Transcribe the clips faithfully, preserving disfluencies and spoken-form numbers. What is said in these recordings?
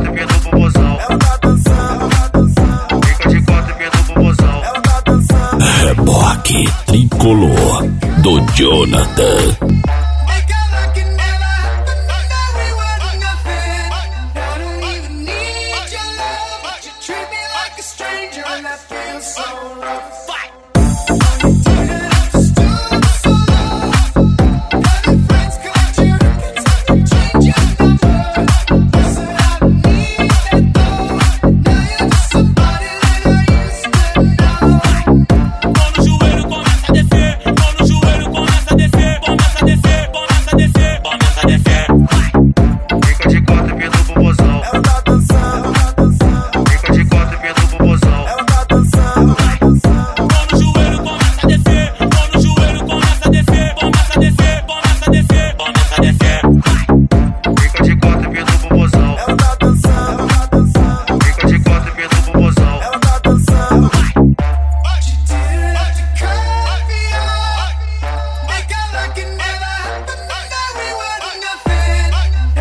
quatro pelo popozão. Ela tá dançando, tá dançando. Fica de quatro pelo popozão. Ela tá dançando. Reboque tricolor do Jonathan.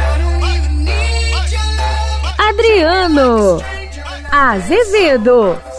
Adriano Azevedo.